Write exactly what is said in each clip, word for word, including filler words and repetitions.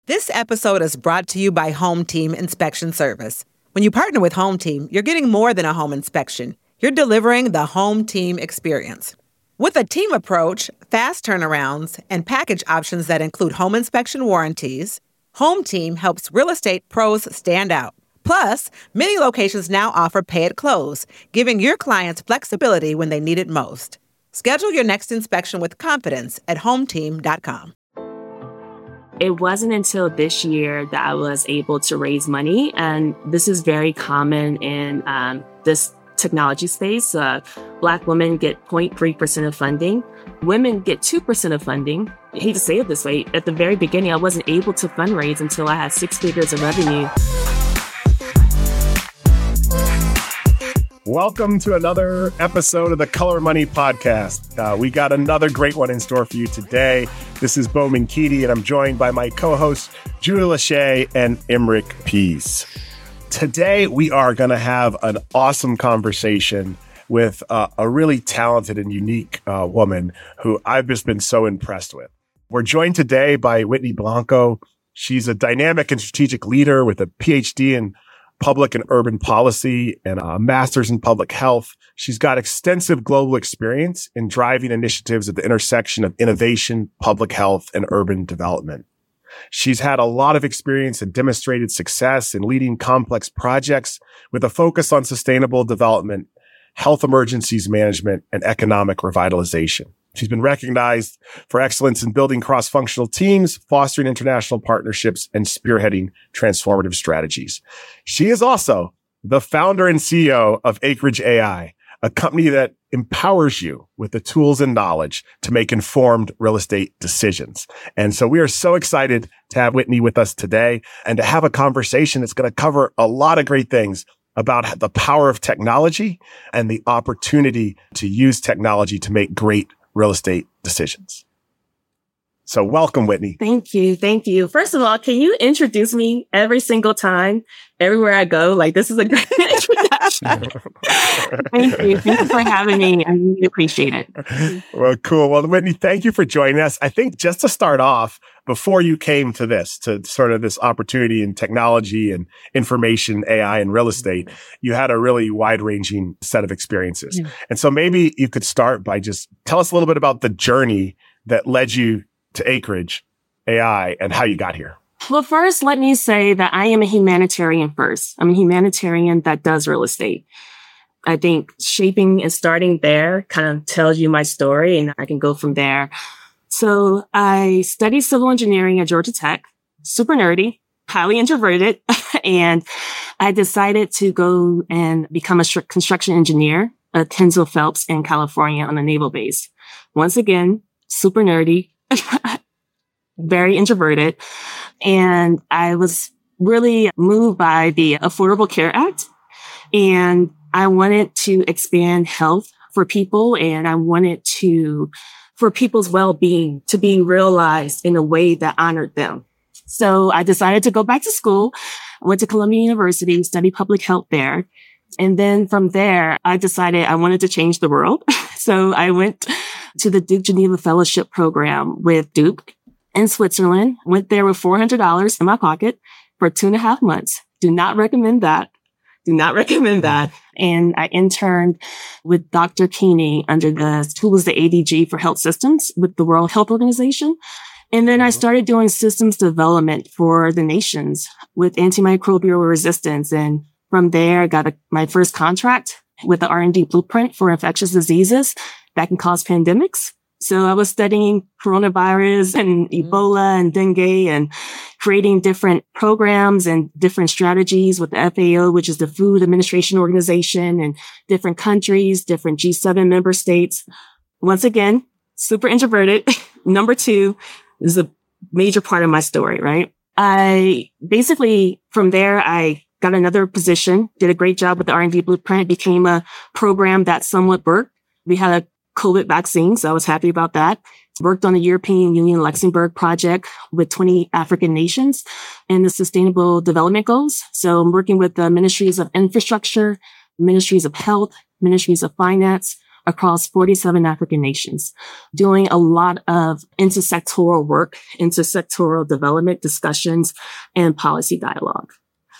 This episode is brought to you by Home Team Inspection Service. When you partner with Home Team, you're getting more than a home inspection. You're delivering the Home Team experience. With a team approach, fast turnarounds, and package options that include home inspection warranties, Home Team helps real estate pros stand out. Plus, many locations now offer pay at close, giving your clients flexibility when they need it most. Schedule your next inspection with confidence at home team dot com. It wasn't until this year that I was able to raise money, and this is very common in um, this technology space. Uh, Black women get zero point three percent of funding. Women get two percent of funding. I hate to say it this way. At the very beginning, I wasn't able to fundraise until I had six figures of revenue. Welcome to another episode of the Color Money Podcast. Uh, we got another great one in store for you today. This is Bowman Keaty, and I'm joined by my co-hosts, Julie Lachey and Imric Pease. Today, we are going to have an awesome conversation with uh, a really talented and unique uh, woman who I've just been so impressed with. We're joined today by Whitney Blanco. She's a dynamic and strategic leader with a P H D in public and urban policy and a master's in public health. She's got extensive global experience in driving initiatives at the intersection of innovation, public health, and urban development. She's had a lot of experience and demonstrated success in leading complex projects with a focus on sustainable development, health emergencies management, and economic revitalization. She's been recognized for excellence in building cross-functional teams, fostering international partnerships, and spearheading transformative strategies. She is also the founder and C E O of Acreage A I, a company that empowers you with the tools and knowledge to make informed real estate decisions. And so we are so excited to have Whitney with us today and to have a conversation that's going to cover a lot of great things about the power of technology and the opportunity to use technology to make great real estate decisions. So welcome, Whitney. Thank you. Thank you. First of all, can you introduce me every single time, everywhere I go? Like, this is a great introduction. Thank you. Thank you for having me. I really appreciate it. Well, cool. Well, Whitney, thank you for joining us. I think just to start off, before you came to this, to sort of this opportunity in technology and information, A I, and real estate, you had a really wide-ranging set of experiences. Yeah. And so maybe you could start by just tell us a little bit about the journey that led you to Acreage A I and how you got here. Well, first, let me say that I am a humanitarian first. I'm a humanitarian that does real estate. I think shaping and starting there kind of tells you my story, and I can go from there. So I studied civil engineering at Georgia Tech, super nerdy, highly introverted, and I decided to go and become a construction engineer at Tensil Phelps in California on a naval base. Once again, super nerdy, very introverted. And I was really moved by the Affordable Care Act. And I wanted to expand health for people. And I wanted to, for people's well-being to be realized in a way that honored them. So I decided to go back to school. I went to Columbia University, studied public health there. And then from there, I decided I wanted to change the world. So I went to the Duke Geneva Fellowship Program with Duke in Switzerland. Went there with four hundred dollars in my pocket for two and a half months. Do not recommend that. Do not recommend that. And I interned with Doctor Keeney under the, who was the A D G for health systems with the World Health Organization. And then I started doing systems development for the nations with antimicrobial resistance. And from there, I got a, my first contract with the R and D blueprint for infectious diseases that can cause pandemics. So I was studying coronavirus and Ebola and dengue and creating different programs and different strategies with the F A O, which is the Food Administration Organization, and different countries, different G seven member states. Once again, super introverted. Number two is a major part of my story, right? I basically, from there, I got another position, did a great job with the R and D blueprint, became a program that somewhat worked. We had a COVID vaccine, so I was happy about that. Worked on the European Union Luxembourg project with twenty African nations and the Sustainable Development Goals. So I'm working with the Ministries of Infrastructure, Ministries of Health, Ministries of Finance across forty-seven African nations, doing a lot of intersectoral work, intersectoral development discussions, and policy dialogue.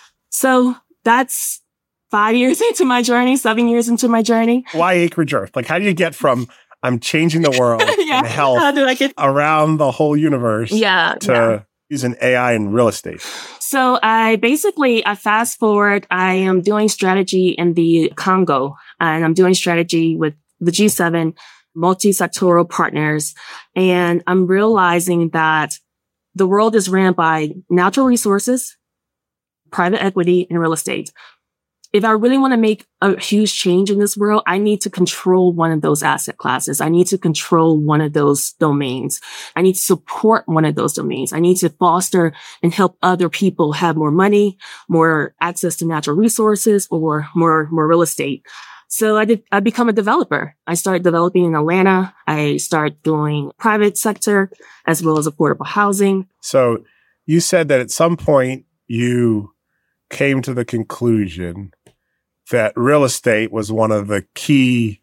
So that's five years into my journey, seven years into my journey. Why Acreage Earth? Like, how do you get from I'm changing the world yeah. and health How do I get- around the whole universe yeah, to yeah. using A I in real estate? So I basically, I fast forward, I am doing strategy in the Congo, and I'm doing strategy with the G seven multi-sectoral partners. And I'm realizing that the world is ran by natural resources, private equity, and real estate. If I really want to make a huge change in this world, I need to control one of those asset classes. I need to control one of those domains. I need to support one of those domains. I need to foster and help other people have more money, more access to natural resources, or more, more real estate. So I did, I become a developer. I started developing in Atlanta. I started doing private sector as well as affordable housing. So you said that at some point you came to the conclusion that real estate was one of the key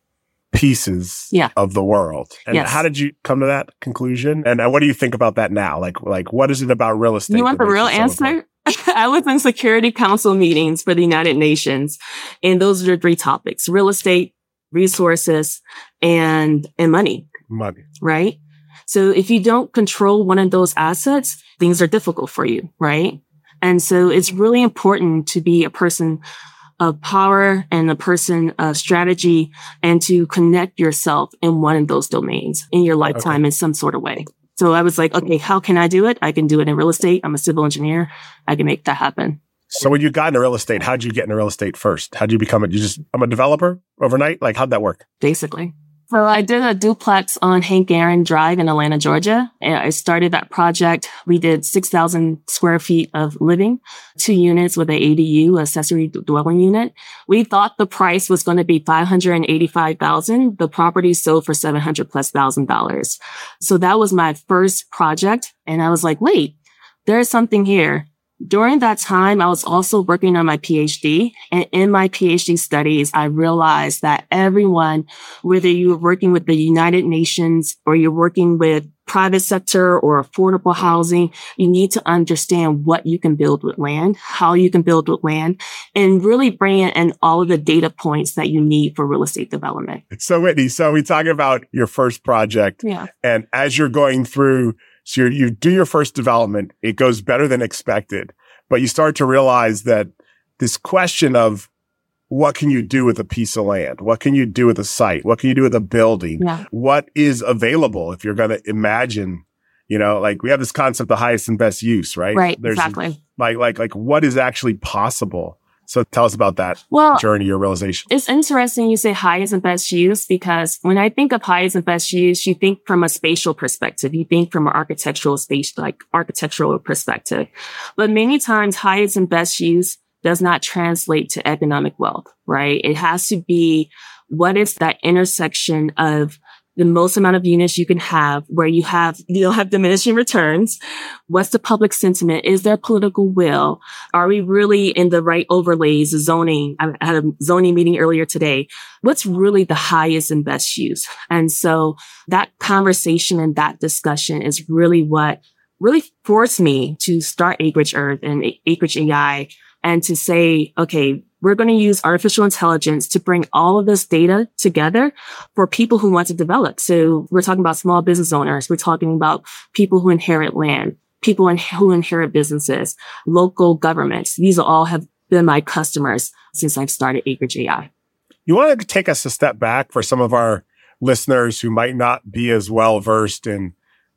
pieces yeah. of the world. And yes. how did you come to that conclusion? And what do you think about that now? Like, like what is it about real estate? You want the real answer? I was in Security Council meetings for the United Nations, and those are the three topics: real estate, resources, and, and money. Money. Right? So if you don't control one of those assets, things are difficult for you, right? And so it's really important to be a person of power and a person of strategy, and to connect yourself in one of those domains in your lifetime okay. in some sort of way. So I was like, okay, how can I do it? I can do it in real estate. I'm a civil engineer. I can make that happen. So when you got into real estate, how'd you get into real estate first? How'd you become it? You just, I'm a developer overnight? Like, how'd that work? Basically. So I did a duplex on Hank Aaron Drive in Atlanta, Georgia. And I started that project. We did six thousand square feet of living, two units with an A D U, accessory dwelling unit. We thought the price was going to be five hundred eighty-five thousand dollars. The property sold for seven hundred plus thousand dollars. So that was my first project. And I was like, wait, there's something here. During that time, I was also working on my PhD, and in my PhD studies, I realized that everyone, whether you're working with the United Nations or you're working with private sector or affordable housing, you need to understand what you can build with land, how you can build with land, and really bring in all of the data points that you need for real estate development. So Whitney, so we talk about your first project, yeah. and as you're going through So you're, you do your first development, it goes better than expected, but you start to realize that this question of what can you do with a piece of land? What can you do with a site? What can you do with a building? Yeah. What is available if you're going to imagine, you know, like we have this concept of highest and best use, right? Right, There's exactly. Like, like, like what is actually possible? So tell us about that well, journey, your realization. It's interesting you say highest and best use, because when I think of highest and best use, you think from a spatial perspective. You think from an architectural space, like architectural perspective. But many times highest and best use does not translate to economic wealth, right? It has to be what is that intersection of the most amount of units you can have, where you have, you don't have diminishing returns. What's the public sentiment? Is there political will? Are we really in the right overlays, zoning? I had a zoning meeting earlier today. What's really the highest and best use? And so that conversation and that discussion is really what really forced me to start Acreage Earth and Acreage A I, and to say, okay, we're going to use artificial intelligence to bring all of this data together for people who want to develop. So we're talking about small business owners. We're talking about people who inherit land, people in, who inherit businesses, local governments. These all have been my customers since I've started Acreage A I. You want to take us a step back for some of our listeners who might not be as well versed in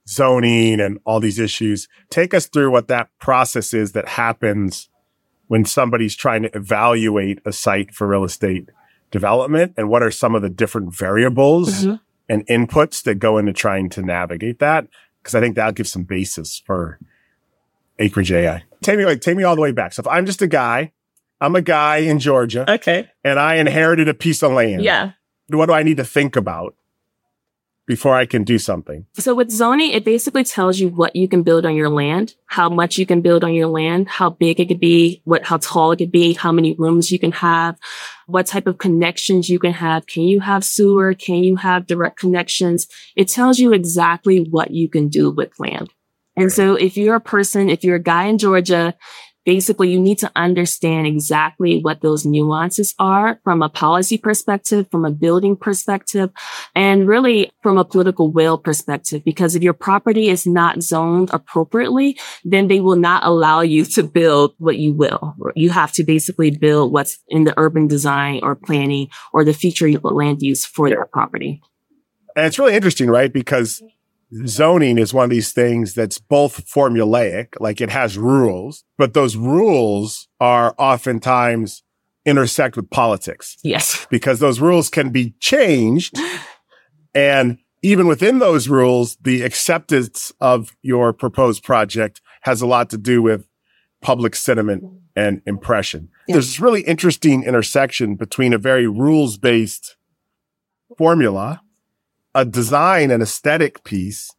zoning and all these issues. Take us through what that process is that happens when somebody's trying to evaluate a site for real estate development, and what are some of the different variables mm-hmm. and inputs that go into trying to navigate that? Because I think that'll give some basis for Acreage A I. Take me, like, take me all the way back. So if I'm just a guy, I'm a guy in Georgia. Okay. And I inherited a piece of land. Yeah. What do I need to think about before I can do something? So with zoning, it basically tells you what you can build on your land, how much you can build on your land, how big it could be, what, how tall it could be, how many rooms you can have, what type of connections you can have. Can you have sewer? Can you have direct connections? It tells you exactly what you can do with land. And so if you're a person, if you're a guy in Georgia, basically, you need to understand exactly what those nuances are from a policy perspective, from a building perspective, and really from a political will perspective. Because if your property is not zoned appropriately, then they will not allow you to build what you will. You have to basically build what's in the urban design or planning or the future land use for their property. And it's really interesting, right? Because zoning is one of these things that's both formulaic, like it has rules, but those rules are oftentimes intersect with politics. Yes. Because those rules can be changed. And even within those rules, the acceptance of your proposed project has a lot to do with public sentiment and impression. Yeah. There's this really interesting intersection between a very rules-based formula, a design and aesthetic piece,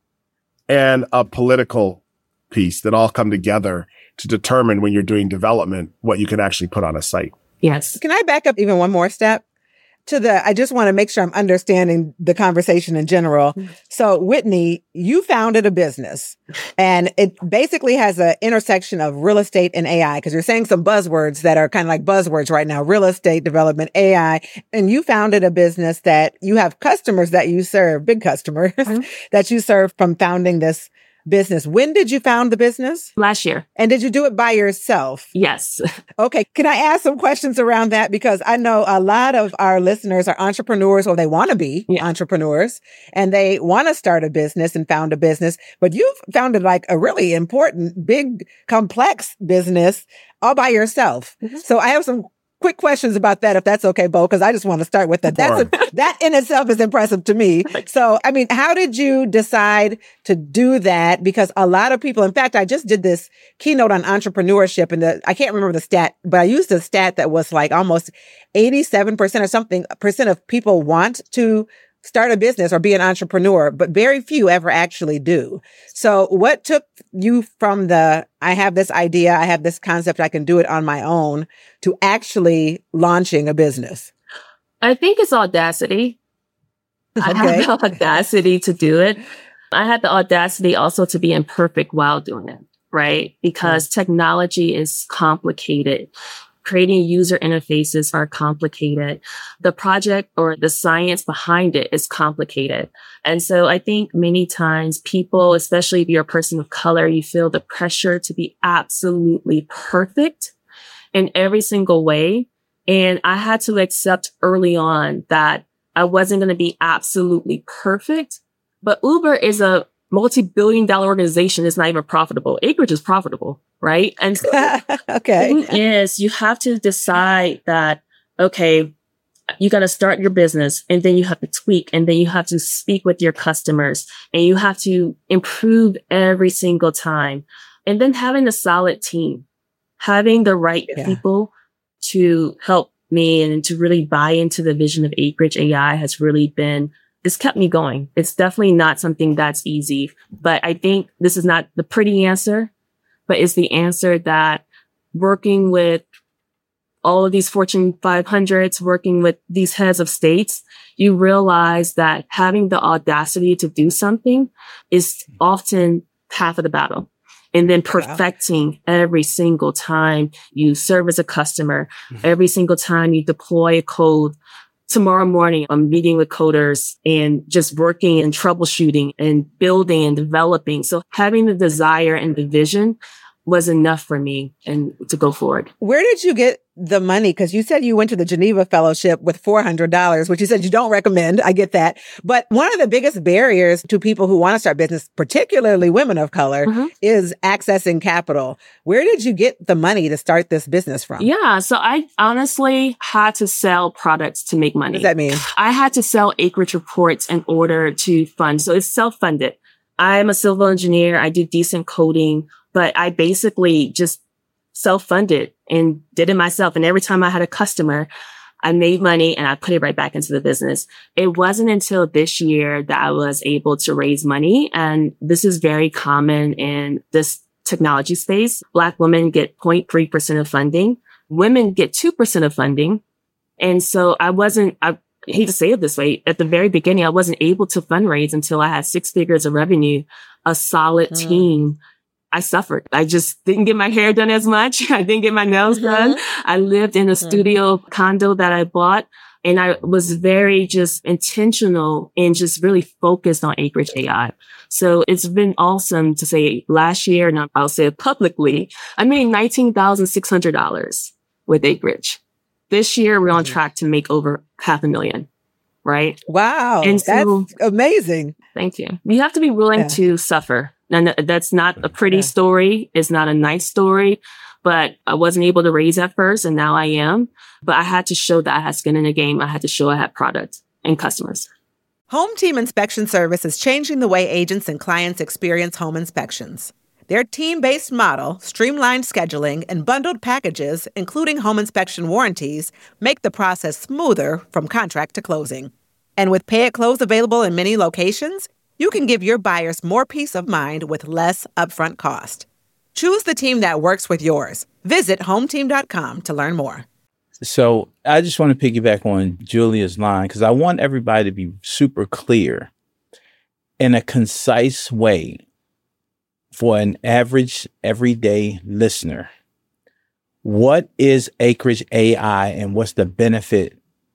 and a political piece that all come together to determine when you're doing development what you can actually put on a site. Yes. Can I back up even one more step? To the, I just want to make sure I'm understanding the conversation in general. So Whitney, you founded a business and it basically has an intersection of real estate and A I, because you're saying some buzzwords that are kind of like buzzwords right now, real estate development, A I, and you founded a business that you have customers that you serve, big customers mm-hmm. that you serve from founding this business. When did you found the business? Last year. And did you do it by yourself? Yes. Okay. Can I ask some questions around that? Because I know a lot of our listeners are entrepreneurs, or they want to be yeah. entrepreneurs, and they want to start a business and found a business, but you've founded like a really important, big, complex business all by yourself. Mm-hmm. So I have some quick questions about that, if that's okay, Bo, because I just want to start with that. That's a, that in itself is impressive to me. So, I mean, how did you decide to do that? Because a lot of people, in fact, I just did this keynote on entrepreneurship, and the, I can't remember the stat, but I used a stat that was like almost eighty-seven percent or something percent of people want to start a business or be an entrepreneur, but very few ever actually do. So what took you from the, I have this idea, I have this concept, I can do it on my own, to actually launching a business? I think it's audacity. Okay. I had the audacity to do it. I had the audacity also to be imperfect while doing it, right? Because mm-hmm. technology is complicated. Creating user interfaces are complicated. The project or the science behind it is complicated. And so I think many times people, especially if you're a person of color, you feel the pressure to be absolutely perfect in every single way. And I had to accept early on that I wasn't going to be absolutely perfect. But Uber is a multi-billion dollar organization. It's not even profitable. Acreage is profitable, right? And so okay. the thing is, you have to decide that, okay, you got to start your business, and then you have to tweak, and then you have to speak with your customers, and you have to improve every single time. And then having a solid team, having the right yeah. people to help me and to really buy into the vision of Acreage A I has really been, it's kept me going. It's definitely not something that's easy, but I think this is not the pretty answer, but it's the answer that working with all of these Fortune five hundreds, working with these heads of states, you realize that having the audacity to do something is often half of the battle. And then perfecting wow. every single time you serve as a customer, mm-hmm. every single time you deploy a code. Tomorrow morning, I'm meeting with coders and just working and troubleshooting and building and developing. So having the desire and the vision was enough for me and to go forward. Where did you get the money? Because you said you went to the Geneva Fellowship with four hundred dollars, which you said you don't recommend. I get that. But one of the biggest barriers to people who want to start business, particularly women of color, mm-hmm. is accessing capital. Where did you get the money to start this business from? Yeah. So I honestly had to sell products to make money. What does that mean? I had to sell Acreage reports in order to fund. So it's self-funded. I'm a civil engineer. I do decent coding, but I basically just self-funded and did it myself. And every time I had a customer, I made money and I put it right back into the business. It wasn't until this year that I was able to raise money. And this is very common in this technology space. Black women get zero point three percent of funding. Women get two percent of funding. And so I wasn't, I hate to say it this way, at the very beginning, I wasn't able to fundraise until I had six figures of revenue, a solid mm. team. I suffered. I just didn't get my hair done as much. I didn't get my nails mm-hmm. done. I lived in a mm-hmm. studio condo that I bought, and I was very just intentional and just really focused on Acreage A I. So it's been awesome to say last year, and I'll say it publicly, I made nineteen thousand six hundred dollars with Acreage. This year, we're on track to make over half a million, right? Wow. And so, that's amazing. Thank you. You have to be willing yeah. to suffer. And that's not a pretty yeah. story. It's not a nice story, but I wasn't able to raise at first, and now I am. But I had to show that I had skin in the game. I had to show I had product and customers. Home Team Inspection Service is changing the way agents and clients experience home inspections. Their team-based model, streamlined scheduling, and bundled packages, including home inspection warranties, make the process smoother from contract to closing. And with Pay at Close available in many locations, you can give your buyers more peace of mind with less upfront cost. Choose the team that works with yours. Visit home team dot com to learn more. So I just want to piggyback on Julia's line because I want everybody to be super clear in a concise way for an average, everyday listener. What is Acreage A I and what's the benefit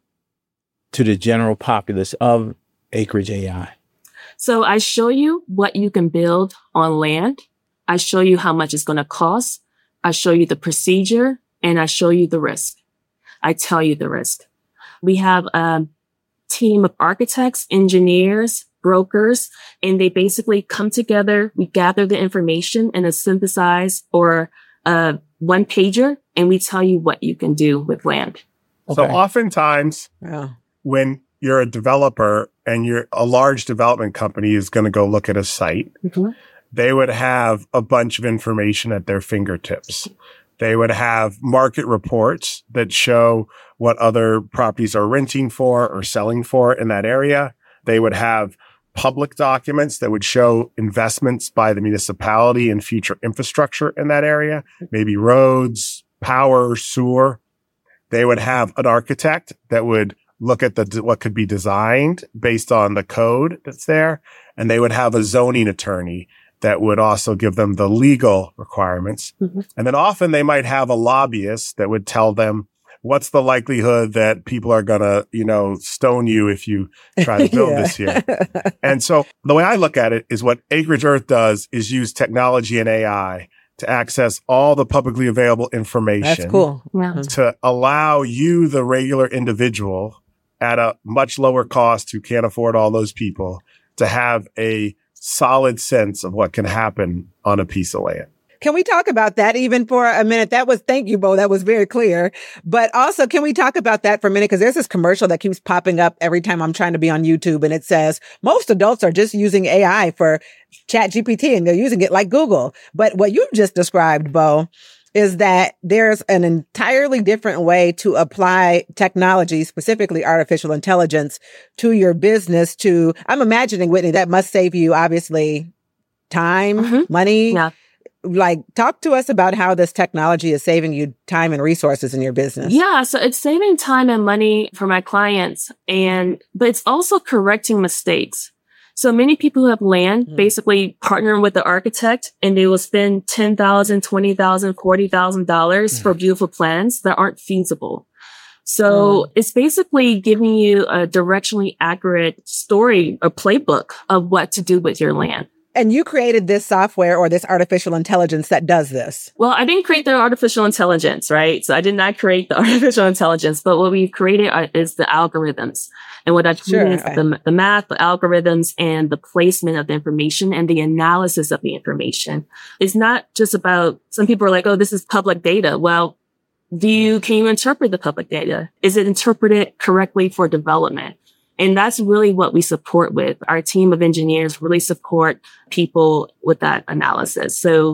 to the general populace of Acreage A I? So I show you what you can build on land. I show you how much it's going to cost. I show you the procedure, and I show you the risk. I tell you the risk. We have a team of architects, engineers, brokers, and they basically come together. We gather the information in a synthesized or a one pager, and we tell you what you can do with land. Okay. So oftentimes yeah. when you're a developer and you're a large development company is going to go look at a site, mm-hmm. they would have a bunch of information at their fingertips. They would have market reports that show what other properties are renting for or selling for in that area. They would have public documents that would show investments by the municipality in future infrastructure in that area, maybe roads, power, sewer. They would have an architect that would look at the what could be designed based on the code that's there. And they would have a zoning attorney that would also give them the legal requirements. Mm-hmm. And then often they might have a lobbyist that would tell them what's the likelihood that people are going to, you know, stone you if you try to build this here. And so the way I look at it is what Acreage Earth does is use technology and A I to access all the publicly available information. That's cool. Wow. To allow you, the regular individual, at a much lower cost who can't afford all those people, to have a solid sense of what can happen on a piece of land. Can we talk about that even for a minute? That was, thank you, Bo. That was very clear. But also, can we talk about that for a minute? Because there's this commercial that keeps popping up every time I'm trying to be on YouTube. And it says, most adults are just using A I for Chat G P T and they're using it like Google. But what you've just described, Bo, is that there's an entirely different way to apply technology, specifically artificial intelligence, to your business. To, I'm imagining, Whitney, that must save you, obviously, time, mm-hmm. money. Yeah. Like, talk to us about how this technology is saving you time and resources in your business. Yeah, so it's saving time and money for my clients, and but it's also correcting mistakes. So many people who have land mm-hmm. basically partner with the architect, and they will spend ten thousand dollars, twenty thousand dollars, forty thousand dollars mm-hmm. for beautiful plans that aren't feasible. So mm-hmm. it's basically giving you a directionally accurate story, a playbook of what to do with your land. And you created this software or this artificial intelligence that does this. Well, I didn't create the artificial intelligence, right? So I did not create the artificial intelligence, but what we've created are, is the algorithms. And what I created sure. is the, the math, the algorithms, and the placement of the information and the analysis of the information. It's not just about, some people are like, oh, this is public data. Well, do you, can you interpret the public data? Is it interpreted correctly for development? And that's really what we support with. Our team of engineers really support people with that analysis. So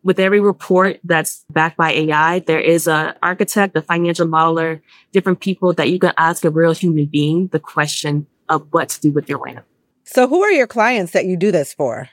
with every report that's backed by A I, there is an architect, a financial modeler, different people that you can ask a real human being the question of what to do with your land. So who are your clients that you do this for?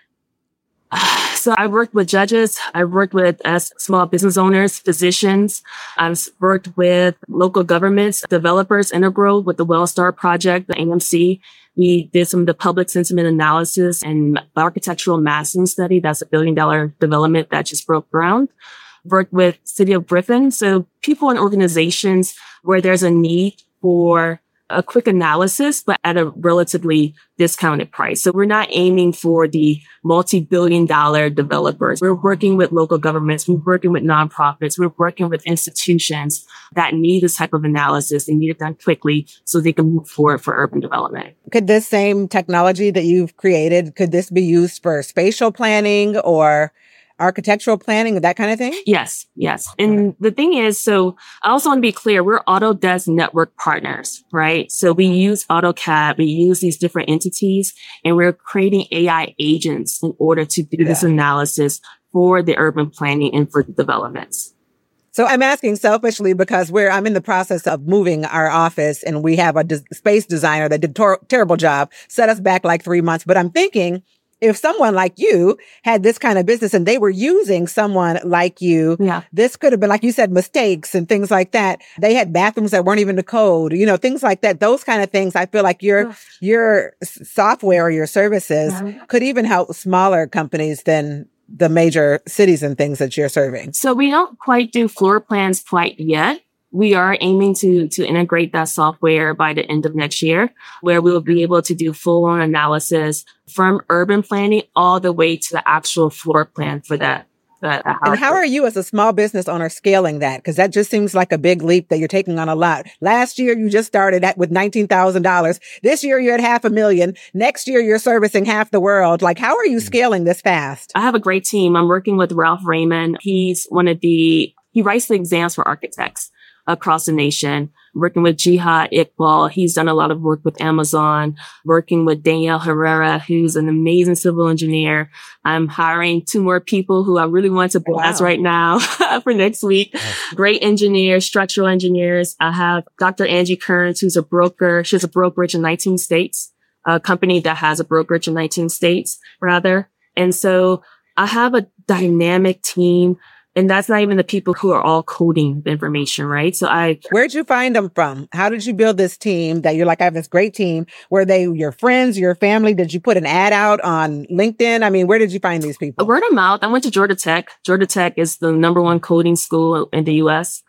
So I worked with judges. I worked with uh, small business owners, physicians. I've worked with local governments, developers, Integral with the Wellstar Project, the A M C. We did some of the public sentiment analysis and architectural massing study. That's a billion dollar development that just broke ground. Worked with City of Griffin. So people and organizations where there's a need for a quick analysis, but at a relatively discounted price. So we're not aiming for the multi-billion dollar developers. We're working with local governments. We're working with nonprofits. We're working with institutions that need this type of analysis. They need it done quickly so they can move forward for urban development. Could this same technology that you've created, could this be used for spatial planning or architectural planning, that kind of thing? Yes, yes. And the thing is, so I also want to be clear, we're Autodesk network partners, right? So we use AutoCAD, we use these different entities, and we're creating A I agents in order to do yeah. this analysis for the urban planning and for the developments. So I'm asking selfishly because we're, I'm in the process of moving our office and we have a des- space designer that did a tor- terrible job, set us back like three months. But I'm thinking, if someone like you had this kind of business and they were using someone like you, yeah. this could have been, like you said, mistakes and things like that. They had bathrooms that weren't even the code, you know, things like that. Those kind of things. I feel like your, your software or your services yeah. could even help smaller companies than the major cities and things that you're serving. So we don't quite do floor plans quite yet. We are aiming to, to integrate that software by the end of next year, where we will be able to do full-on analysis from urban planning all the way to the actual floor plan for that. that and how are you as a small business owner scaling that? Because that just seems like a big leap that you're taking on a lot. Last year, you just started at with nineteen thousand dollars. This year, you're at half a million. Next year, you're servicing half the world. Like, how are you scaling this fast? I have a great team. I'm working with Ralph Raymond. He's one of the, he writes the exams for architects across the nation, working with Jihad Iqbal. He's done a lot of work with Amazon, working with Danielle Herrera, who's an amazing civil engineer. I'm hiring two more people who I really want to blast wow. right now for next week. Great engineers, structural engineers. I have Doctor Angie Kearns, who's a broker. She has a brokerage in nineteen states, a company that has a brokerage in nineteen states, rather. And so I have a dynamic team. And that's not even the people who are all coding the information, right? So I... Where'd you find them from? How did you build this team that you're like, I have this great team? Were they your friends, your family? Did you put an ad out on LinkedIn? I mean, where did you find these people? Word of mouth. I went to Georgia Tech. Georgia Tech is the number one coding school in the U S.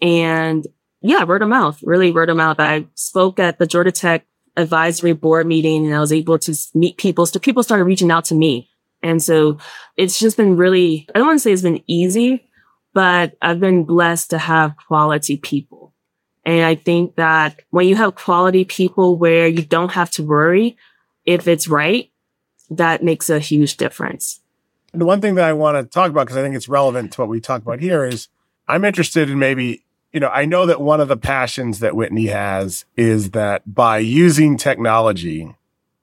And yeah, word of mouth, really word of mouth. I spoke at the Georgia Tech advisory board meeting and I was able to meet people. So people started reaching out to me. And so it's just been really, I don't want to say it's been easy, but I've been blessed to have quality people. And I think that when you have quality people where you don't have to worry if it's right, that makes a huge difference. The one thing that I want to talk about, because I think it's relevant to what we talk about here, is I'm interested in maybe, you know, I know that one of the passions that Whitney has is that by using technology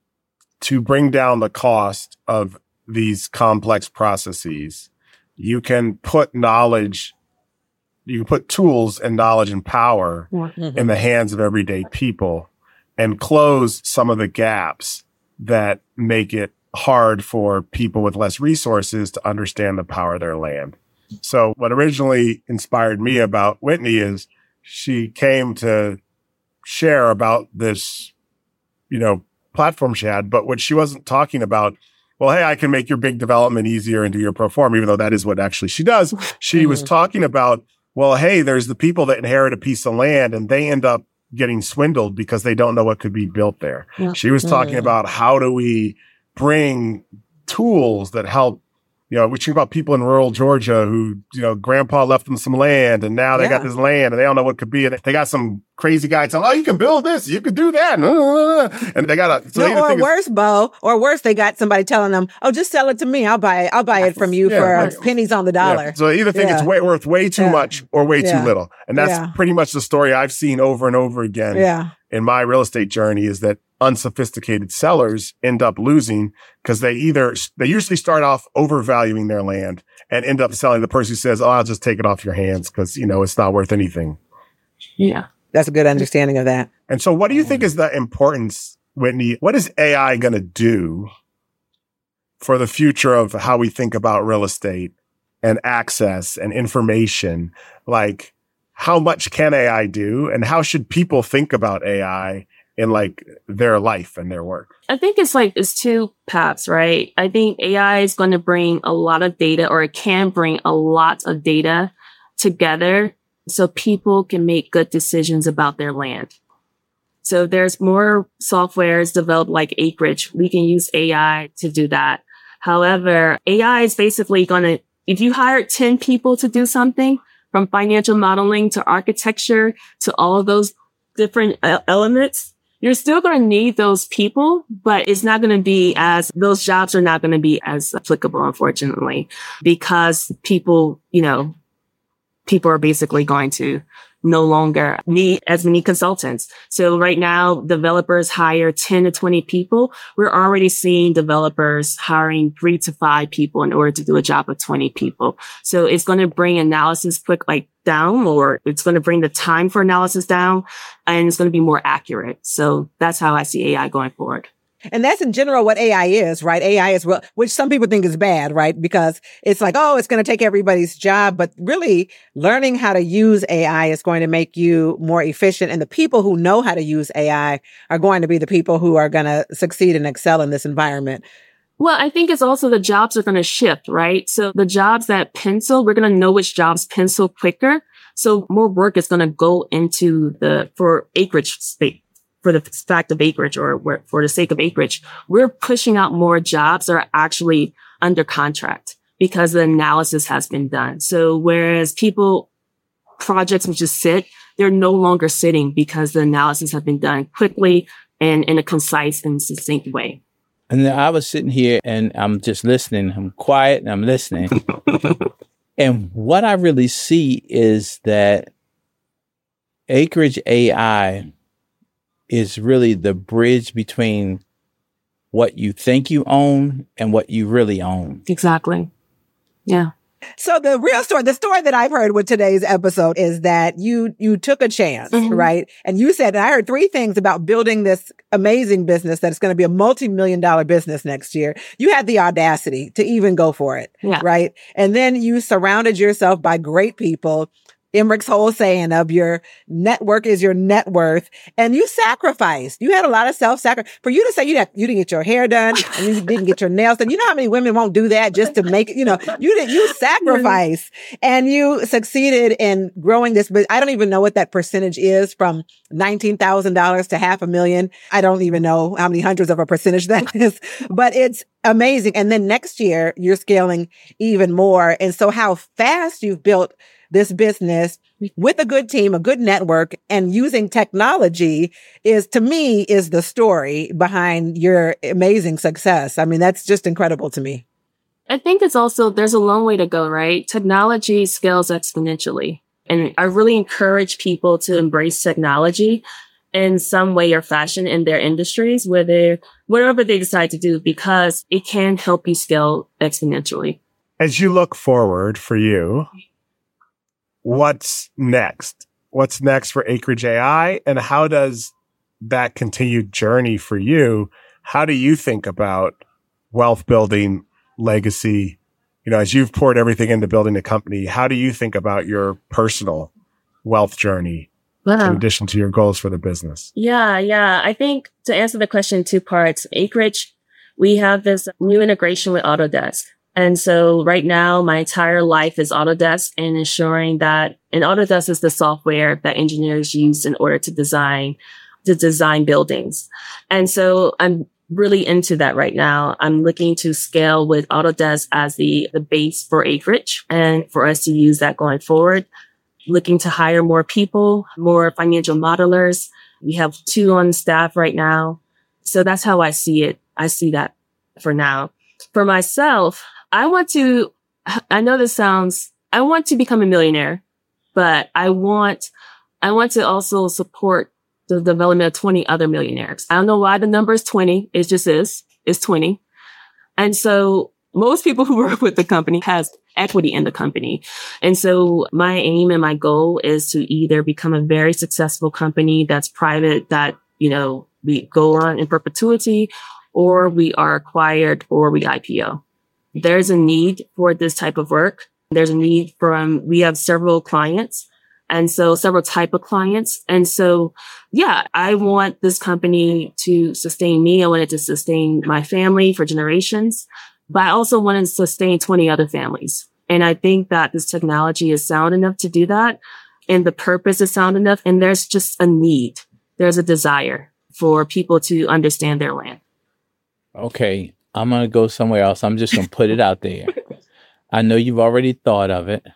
to bring down the cost of these complex processes, you can put knowledge, you can put tools and knowledge and power mm-hmm. in the hands of everyday people and close some of the gaps that make it hard for people with less resources to understand the power of their land. So what originally inspired me about Whitney is she came to share about this, you know, platform she had, but what she wasn't talking about, well, hey, I can make your big development easier and do your pro forma, even though that is what actually she does. She mm-hmm. was talking about, well, hey, there's the people that inherit a piece of land and they end up getting swindled because they don't know what could be built there. Yeah. She was talking mm-hmm. about how do we bring tools that help, you know, we talk about people in rural Georgia who, you know, grandpa left them some land and now they yeah. got this land and they don't know what could be. And they got some crazy guy telling, oh, you can build this, you can do that. And they got a, so no, or worse, is, Bo, or worse, they got somebody telling them, oh, just sell it to me. I'll buy it. I'll buy it from you yeah, for like, pennies on the dollar. Yeah. So they either think yeah. it's way, worth way too yeah. much or way yeah. too little. And that's yeah. pretty much the story I've seen over and over again. Yeah. in my real estate journey is that unsophisticated sellers end up losing because they either, they usually start off overvaluing their land and end up selling the person who says, oh, I'll just take it off your hands because, you know, it's not worth anything. Yeah. That's a good understanding of that. And so what do you think is the importance, Whitney? What is A I going to do for the future of how we think about real estate and access and information? Like, how much can A I do, and how should people think about A I in like their life and their work? I think it's like, it's two paths, right? I think A I is going to bring a lot of data, or it can bring a lot of data together so people can make good decisions about their land. So there's more softwares developed like Acreage. We can use A I to do that. However, A I is basically going to, if you hire ten people to do something, from financial modeling to architecture to all of those different elements, you're still going to need those people, but it's not going to be as, those jobs are not going to be as applicable, unfortunately, because people, you know, people are basically going to no longer need as many consultants. So right now, developers hire ten to twenty people. We're already seeing developers hiring three to five people in order to do a job of twenty people. So it's going to bring analysis quick, like down, or it's going to bring the time for analysis down, and it's going to be more accurate. So that's how I see A I going forward. And that's in general what A I is, right? A I is, well, which some people think is bad, right? Because it's like, oh, it's going to take everybody's job. But really, learning how to use A I is going to make you more efficient. And the people who know how to use A I are going to be the people who are going to succeed and excel in this environment. Well, I think it's also the jobs are going to shift, right? So the jobs that pencil, we're going to know which jobs pencil quicker. So more work is going to go into the, for acreage space. For the fact of Acreage, or for the sake of Acreage, we're pushing out more jobs that are actually under contract because the analysis has been done. So whereas people, projects which just sit, they're no longer sitting because the analysis has been done quickly and in a concise and succinct way. And then I was sitting here and I'm just listening. I'm quiet and I'm listening. And what I really see is that Acreage A I is really the bridge between what you think you own and what you really own. Exactly. Yeah. So the real story, the story that I've heard with today's episode is that you, you took a chance, mm-hmm. right? And you said, and I heard three things about building this amazing business that's going to be a multi-million dollar business next year. You had the audacity to even go for it, yeah. right? And then you surrounded yourself by great people. Imrich's whole saying of your network is your net worth, and you sacrificed. You had a lot of self-sacrifice. For you to say you didn't, you didn't get your hair done and you didn't get your nails done. You know how many women won't do that just to make it, you know, you didn't, you sacrificed and you succeeded in growing this. But I don't even know what that percentage is from nineteen thousand dollars to half a million. I don't even know how many hundreds of a percentage that is, but it's amazing. And then next year you're scaling even more. And so how fast you've built this business with a good team, a good network, and using technology is, to me, is the story behind your amazing success. I mean, that's just incredible to me. I think it's also, there's a long way to go, right? Technology scales exponentially. And I really encourage people to embrace technology in some way or fashion in their industries, whether, whatever they decide to do, because it can help you scale exponentially. As you look forward for you, what's next? What's next for Acreage A I? And how does that continued journey for you, how do you think about wealth building, legacy? You know, as you've poured everything into building a company, how do you think about your personal wealth journey wow. in addition to your goals for the business? Yeah, yeah. I think to answer the question in two parts, Acreage, we have this new integration with Autodesk. And so right now, my entire life is Autodesk and ensuring that, and Autodesk is the software that engineers use in order to design, to design buildings. And so I'm really into that right now. I'm looking to scale with Autodesk as the, the base for Acreage and for us to use that going forward. Looking to hire more people, more financial modelers. We have two on staff right now. So that's how I see it. I see that for now. For myself, I want to, I know this sounds, I want to become a millionaire, but I want, I want to also support the development of twenty other millionaires. I don't know why the number is twenty. It just is. It's twenty. And so most people who work with the company has equity in the company. And so my aim and my goal is to either become a very successful company that's private, that, you know, we go on in perpetuity, or we are acquired, or we I P O. There's a need for this type of work. There's a need from, we have several clients. And so several type of clients. And so, yeah, I want this company to sustain me. I want it to sustain my family for generations, but I also want to sustain twenty other families. And I think that this technology is sound enough to do that. And the purpose is sound enough. And there's just a need. There's a desire for people to understand their land. Okay. I'm going to go somewhere else. I'm just going to put it out there. I know you've already thought of it.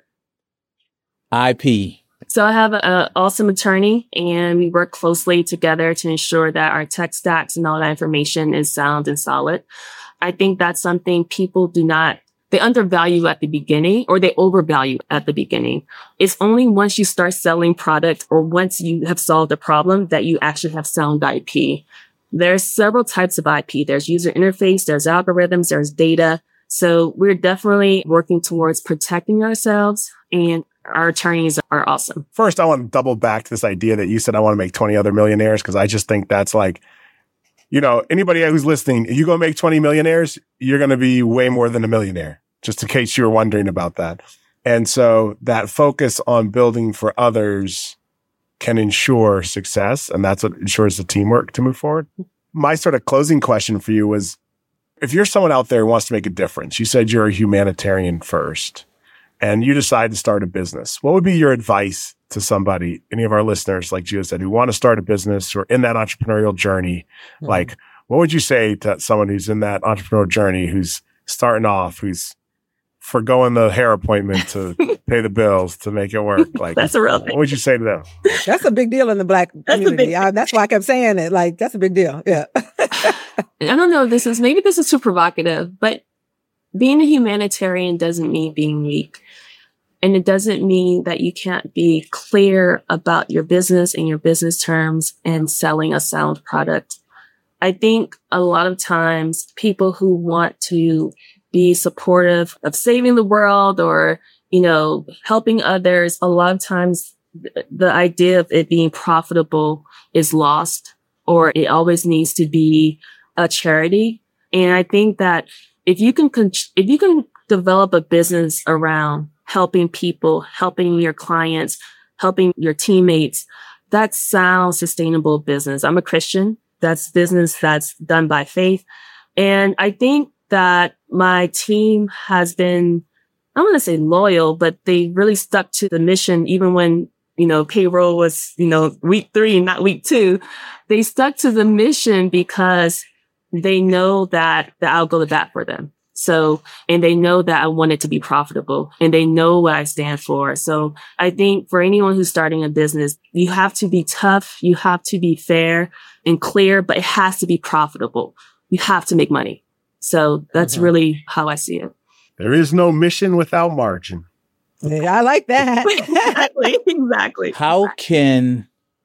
I P. So I have an awesome attorney, and we work closely together to ensure that our tech stacks and all that information is sound and solid. I think that's something people do not, they undervalue at the beginning, or they overvalue at the beginning. It's only once you start selling product, or once you have solved a problem, that you actually have sound I P. There's several types of I P. There's user interface, there's algorithms, there's data. So we're definitely working towards protecting ourselves, and our attorneys are awesome. First, I want to double back to this idea that you said I want to make twenty other millionaires, because I just think that's like, you know, anybody who's listening, if you go make twenty millionaires, you're going to be way more than a millionaire, just in case you were wondering about that. And so that focus on building for others can ensure success, and that's what ensures the teamwork to move forward. My sort of closing question for you was, if you're someone out there who wants to make a difference, you said you're a humanitarian first, and you decide to start a business, what would be your advice to somebody, any of our listeners, like Julia said, who want to start a business or in that entrepreneurial journey? Mm-hmm. Like, what would you say to someone who's in that entrepreneurial journey, who's starting off, who's forgoing the hair appointment to pay the bills to make it work? Like, that's a real thing. What would you say to them? That's a big deal in the Black that's community. I, that's why I kept saying it. Like, that's a big deal. Yeah. I don't know if this is, maybe this is too provocative, but being a humanitarian doesn't mean being weak. And it doesn't mean that you can't be clear about your business and your business terms and selling a sound product. I think a lot of times people who want to be supportive of saving the world or, you know, helping others, a lot of times th- the idea of it being profitable is lost, or it always needs to be a charity. And I think that if you can, con- if you can develop a business around helping people, helping your clients, helping your teammates, that sounds sustainable business. I'm a Christian. That's business that's done by faith. And I think that my team has been, I'm going to say loyal, but they really stuck to the mission, even when, you know, payroll was, you know, week three, not week two. They stuck to the mission because they know that, that I'll go to bat for them. So, and they know that I want it to be profitable, and they know what I stand for. So I think for anyone who's starting a business, you have to be tough. You have to be fair and clear, but it has to be profitable. You have to make money. So that's mm-hmm. really how I see it. There is no mission without margin. Yeah, I like that. Exactly. Exactly. How can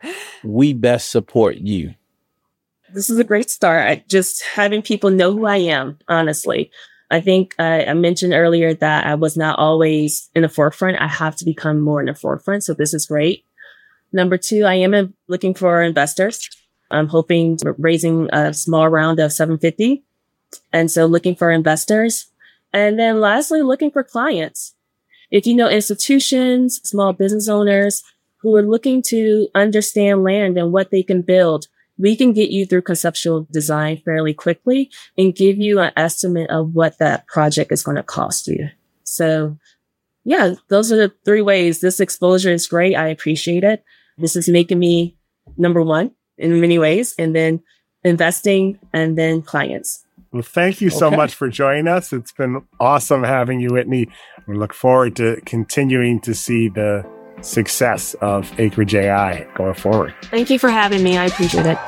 we best support you? This is a great start. I, just having people know who I am, honestly. I think I, I mentioned earlier that I was not always in the forefront. I have to become more in the forefront. So this is great. Number two, I am a, looking for investors. I'm hoping to raising a small round of seven hundred fifty. And so looking for investors. And then lastly, looking for clients. If you know institutions, small business owners who are looking to understand land and what they can build, we can get you through conceptual design fairly quickly and give you an estimate of what that project is going to cost you. So yeah, those are the three ways. This exposure is great. I appreciate it. This is making me number one in many ways, and then investing, and then clients. Well, thank you so okay. much for joining us. It's been awesome having you, Whitney. We look forward to continuing to see the success of Acreage A I going forward. Thank you for having me. I appreciate it.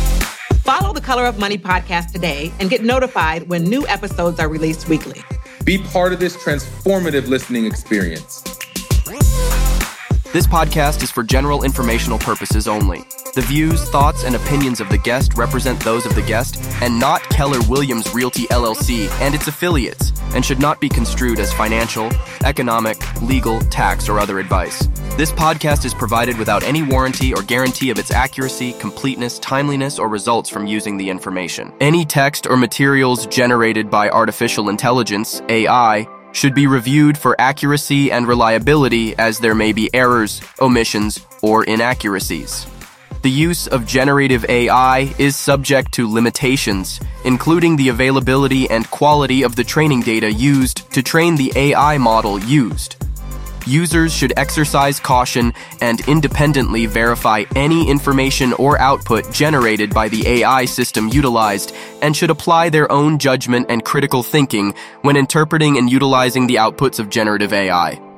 Follow the Color of Money podcast today and get notified when new episodes are released weekly. Be part of this transformative listening experience. This podcast is for general informational purposes only. The views, thoughts, and opinions of the guest represent those of the guest and not Keller Williams Realty L L C and its affiliates, and should not be construed as financial, economic, legal, tax, or other advice. This podcast is provided without any warranty or guarantee of its accuracy, completeness, timeliness, or results from using the information. Any text or materials generated by artificial intelligence, A I, should be reviewed for accuracy and reliability, as there may be errors, omissions, or inaccuracies. The use of generative A I is subject to limitations, including the availability and quality of the training data used to train the A I model used. Users should exercise caution and independently verify any information or output generated by the A I system utilized, and should apply their own judgment and critical thinking when interpreting and utilizing the outputs of generative A I.